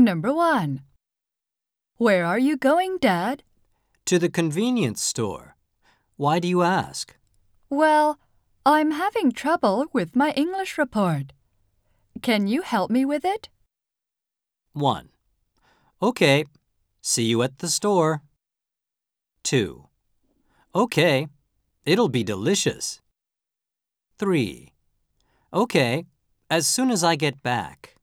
Number 1. Where are you going, Dad? To the convenience store. Why do you ask? Well, I'm having trouble with my English report. Can you help me with it? 1. Okay. See you at the store. 2. Okay. It'll be delicious. 3. Okay. As soon as I get back.